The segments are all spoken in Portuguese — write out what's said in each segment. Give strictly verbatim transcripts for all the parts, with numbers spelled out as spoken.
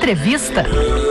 Entrevista.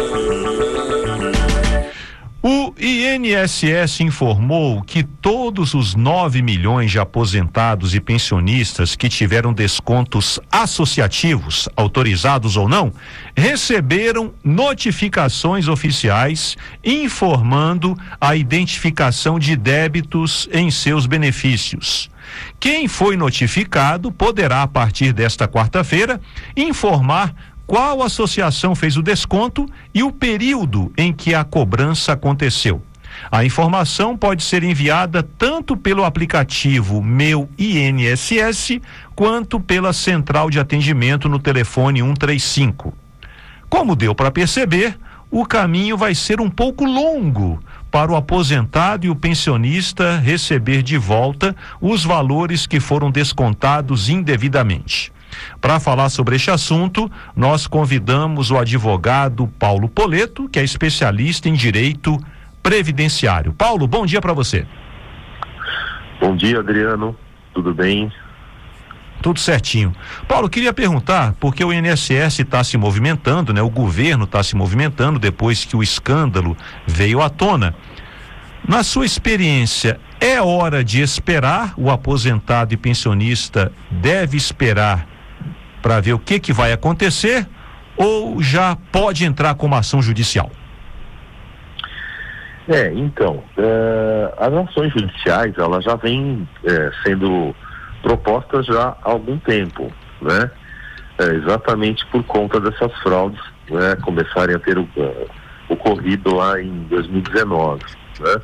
O I N S S informou que todos os nove milhões de aposentados e pensionistas que tiveram descontos associativos, autorizados ou não, receberam notificações oficiais informando a identificação de débitos em seus benefícios. Quem foi notificado poderá, a partir desta quarta-feira, informar qual associação fez o desconto e o período em que a cobrança aconteceu. A informação pode ser enviada tanto pelo aplicativo Meu I N S S quanto pela central de atendimento no telefone cento e trinta e cinco. Como deu para perceber, o caminho vai ser um pouco longo para o aposentado e o pensionista receber de volta os valores que foram descontados indevidamente. Para falar sobre este assunto, nós convidamos o advogado Paulo Poleto, que é especialista em direito previdenciário. Paulo, bom dia para você. Bom dia, Adriano. Tudo bem? Tudo certinho. Paulo, queria perguntar, porque o I N S S está se movimentando, né? O governo está se movimentando depois que o escândalo veio à tona. Na sua experiência, é hora de esperar? O aposentado e pensionista deve esperar para ver o que que vai acontecer, ou já pode entrar com uma ação judicial? É, então, é, as ações judiciais, elas já vêm é, sendo propostas já há algum tempo, né? É, exatamente por conta dessas fraudes, né, começarem a ter uh, ocorrido lá em dois mil e dezenove, né?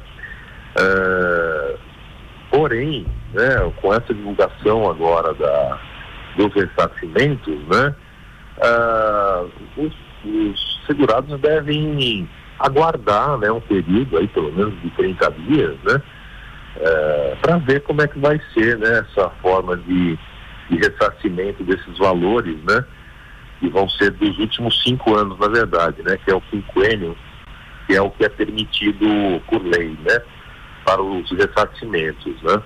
É, porém, né, com essa divulgação agora da dos ressarcimentos, né, ah, os, os segurados devem aguardar, né, um período aí pelo menos de trinta dias, né, eh, para ver como é que vai ser, né, essa forma de, de ressarcimento desses valores, né, que vão ser dos últimos cinco anos, na verdade, né, que é o quinquênio, que é o que é permitido por lei, né, para os ressarcimentos, né.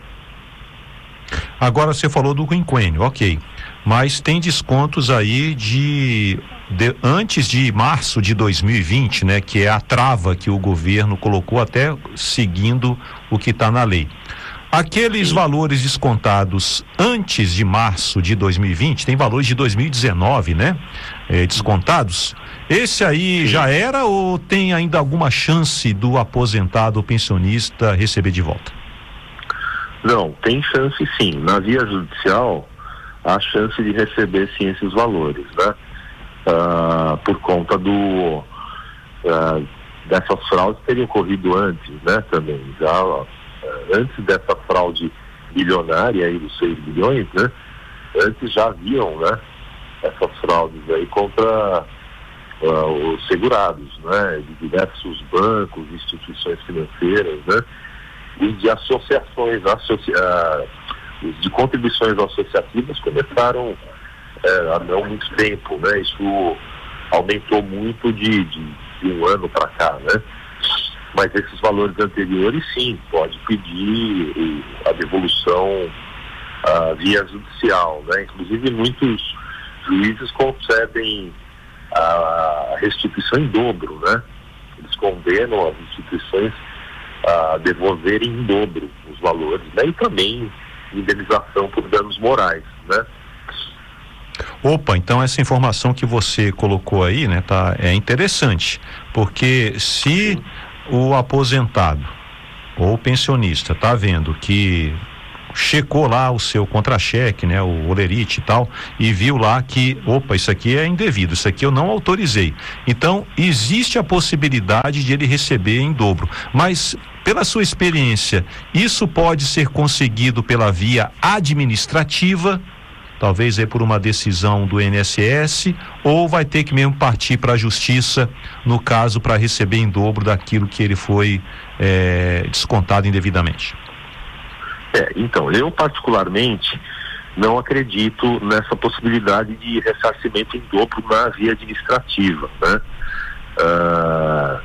Agora você falou do quinquênio, ok, mas tem descontos aí de, de antes de março de dois mil e vinte, né, que é a trava que o governo colocou, até seguindo o que está na lei. Aqueles Sim. valores descontados antes de março de dois mil e vinte, tem valores de dois mil e dezenove, né, é, descontados. Esse aí Sim. já era, ou tem ainda alguma chance do aposentado ou pensionista receber de volta? Não, tem chance sim. Na via judicial, há chance de receber sim esses valores, né? Ah, por conta do ah, dessas fraudes terem ocorrido antes, né? Também, já ah, antes dessa fraude bilionária aí dos seis bilhões, né? Antes já haviam, né? Essas fraudes aí contra ah, os segurados, né? De diversos bancos, instituições financeiras, né? E de associações, associa, de contribuições associativas começaram é, há não muito tempo, né? Isso aumentou muito de, de, de um ano para cá, né? Mas esses valores anteriores, sim, pode pedir a devolução uh, via judicial, né? Inclusive muitos juízes concedem a restituição em dobro, né? Eles condenam as instituições a devolverem em dobro os valores, né? E também indenização por danos morais, né? Opa, então essa informação que você colocou aí, né, tá, é interessante, porque se Sim. o aposentado ou o pensionista tá vendo que checou lá o seu contra-cheque, né, o olerite e tal, e viu lá que, opa, isso aqui é indevido, isso aqui eu não autorizei. Então, existe a possibilidade de ele receber em dobro. Mas, pela sua experiência, isso pode ser conseguido pela via administrativa, talvez aí por uma decisão do I N S S, ou vai ter que mesmo partir para a justiça, no caso, para receber em dobro daquilo que ele foi é, descontado indevidamente? É, então, eu particularmente não acredito nessa possibilidade de ressarcimento em dobro na via administrativa, né? Ah,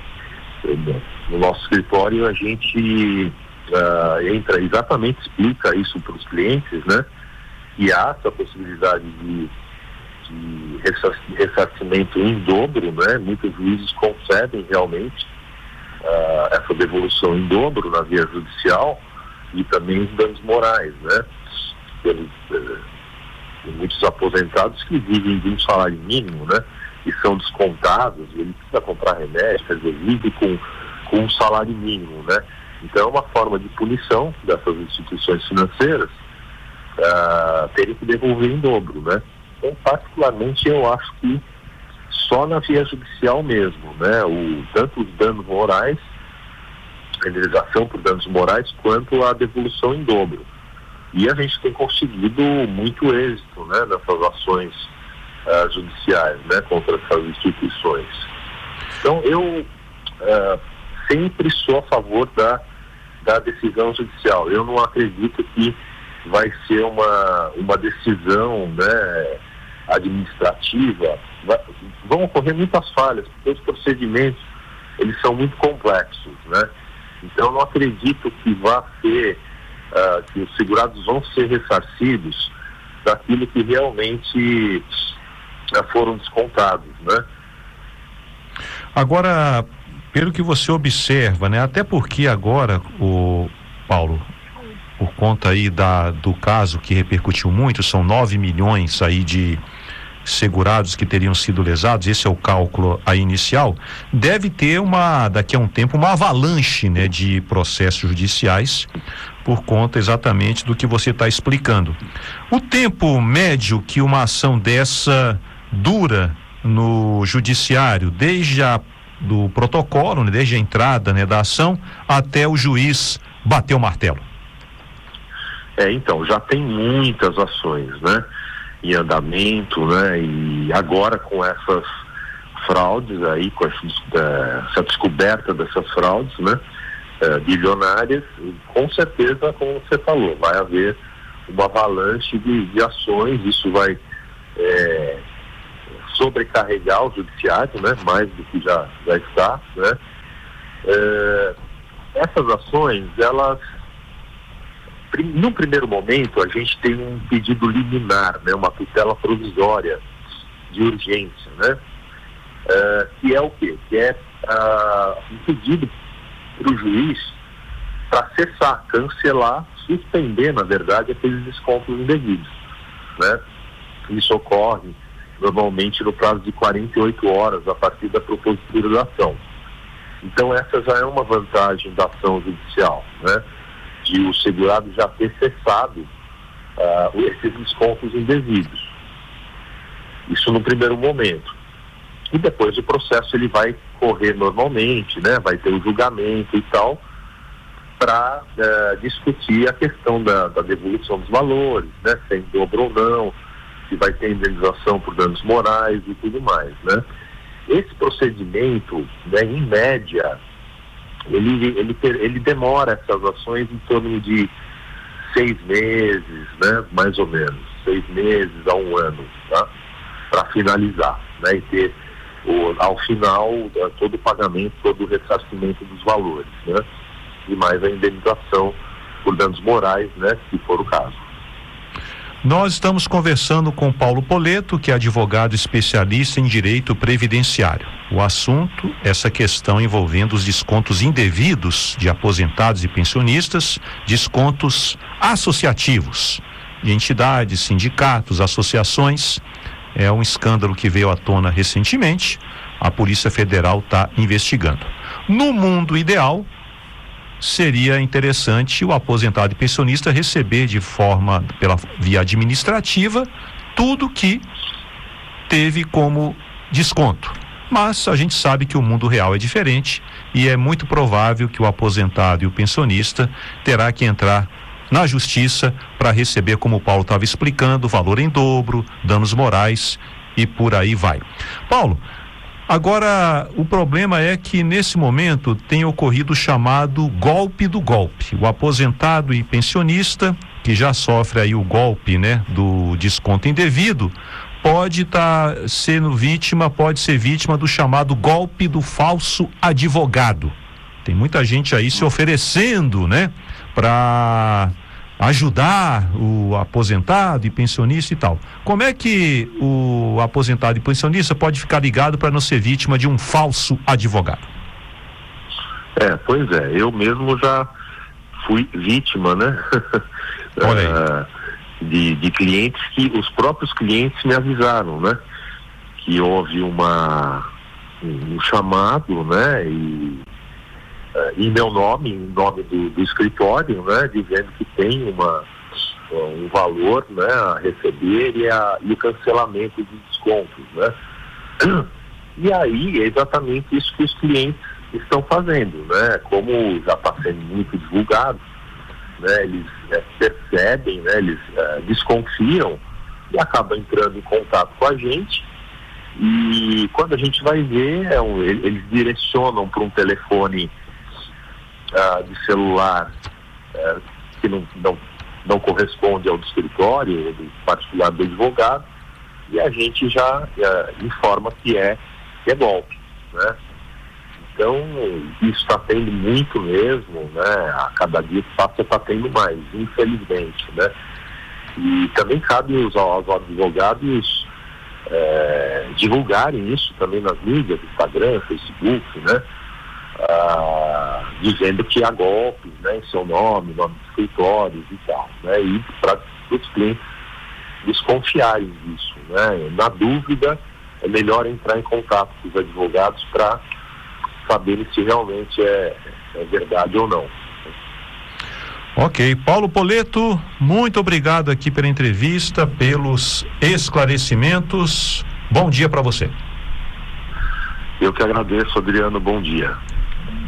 no nosso escritório a gente ah, entra, exatamente explica isso para os clientes, né? E há essa possibilidade de de ressarcimento em dobro, né? Muitos juízes concedem realmente uh, essa devolução em dobro na via judicial e também os danos morais, né? Pelos, uh, tem muitos aposentados que vivem de um salário mínimo, né? E são descontados, ele precisa comprar remédio, quer dizer, vive com, com um salário mínimo, né? Então é uma forma de punição dessas instituições financeiras uh, terem que devolver em dobro, né? Então, particularmente, eu acho que só na via judicial mesmo, né? O, tanto os danos morais, a indenização por danos morais, quanto a devolução em dobro. E a gente tem conseguido muito êxito, né, nessas ações uh, judiciais, né, contra essas instituições. Então, eu uh, sempre sou a favor da, da decisão judicial. Eu não acredito que vai ser uma, uma decisão, né, administrativa. Vai, vão ocorrer muitas falhas, porque os procedimentos eles são muito complexos, né? Então, eu não acredito que vá ser Uh, que os segurados vão ser ressarcidos daquilo que realmente uh, foram descontados, né? Agora, pelo que você observa, né? Até porque agora, o Paulo, por conta aí da, do caso que repercutiu muito, são nove milhões aí de segurados que teriam sido lesados, esse é o cálculo aí inicial, deve ter uma, daqui a um tempo, uma avalanche, né, de processos judiciais por conta exatamente do que você está explicando. O tempo médio que uma ação dessa dura no judiciário, desde a, do protocolo, né, desde a entrada, né, da ação, até o juiz bater o martelo? É, então, já tem muitas ações, né, em andamento, né, e agora com essas fraudes aí, com essa, essa descoberta dessas fraudes, né, uh, bilionárias, com certeza, como você falou, vai haver uma avalanche de, de ações. Isso vai é, sobrecarregar o judiciário, né, mais do que já, já está, né. É, essas ações, elas, no primeiro momento, a gente tem um pedido liminar, né, uma tutela provisória de urgência, né, uh, que é o quê? Que é uh, um pedido para o juiz para cessar, cancelar, suspender, na verdade, aqueles descontos indevidos, né. Isso ocorre normalmente no prazo de quarenta e oito horas a partir da propositura da ação. Então essa já é uma vantagem da ação judicial, né, de o segurado já ter cessado uh, esses descontos indevidos. Isso no primeiro momento. E depois o processo ele vai correr normalmente, né? Vai ter o julgamento e tal, para uh, discutir a questão da, da devolução dos valores, né? Se é em dobro ou não, se vai ter indenização por danos morais e tudo mais, né? Esse procedimento, né, em média, Ele, ele, ele demora essas ações em torno de seis meses, né, mais ou menos, seis meses a um ano, tá, para finalizar, né, e ter, o, ao final, todo o pagamento, todo o ressarcimento dos valores, né, e mais a indenização por danos morais, né, se for o caso. Nós estamos conversando com Paulo Poletto, que é advogado especialista em direito previdenciário. O assunto, essa questão envolvendo os descontos indevidos de aposentados e pensionistas, descontos associativos de entidades, sindicatos, associações. É um escândalo que veio à tona recentemente. A Polícia Federal está investigando. No mundo ideal, seria interessante o aposentado e pensionista receber de forma, pela via administrativa, tudo que teve como desconto. Mas a gente sabe que o mundo real é diferente e é muito provável que o aposentado e o pensionista terá que entrar na justiça para receber, como o Paulo estava explicando, valor em dobro, danos morais e por aí vai. Paulo, agora, o problema é que nesse momento tem ocorrido o chamado golpe do golpe. O aposentado e pensionista, que já sofre aí o golpe, né, do desconto indevido, pode estar tá sendo vítima, pode ser vítima do chamado golpe do falso advogado. Tem muita gente aí se oferecendo, né, para ajudar o aposentado e pensionista e tal. Como é que o aposentado e pensionista pode ficar ligado para não ser vítima de um falso advogado? É, pois é, eu mesmo já fui vítima, né? Olha aí. de, de clientes que os próprios clientes me avisaram, né? Que houve uma um chamado, né? E em meu nome, em nome do, do escritório, né, dizendo que tem uma, um valor, né, a receber e, a, e o cancelamento de descontos, né. E aí é exatamente isso que os clientes estão fazendo, né, como já está sendo muito divulgado, né, eles é, percebem, né, eles é, desconfiam e acabam entrando em contato com a gente. E quando a gente vai ver, é um, eles direcionam para um telefone Uh, de celular uh, que não, não, não corresponde ao do escritório, do particular do advogado, e a gente já uh, informa que é, que é golpe, né? Então, isso está tendo muito mesmo, né? A cada dia que passa está tendo mais, infelizmente, né? E também cabe aos, aos advogados uh, divulgarem isso também nas mídias, Instagram, Facebook, né? Ah, dizendo que há golpes, né, em seu nome, nome de escritórios e tal, né, e para os clientes desconfiarem disso, né. Na dúvida, é melhor entrar em contato com os advogados para saberem se realmente é, é verdade ou não. Ok, Paulo Poletto, muito obrigado aqui pela entrevista, pelos esclarecimentos. Bom dia para você. Eu que agradeço, Adriano, bom dia.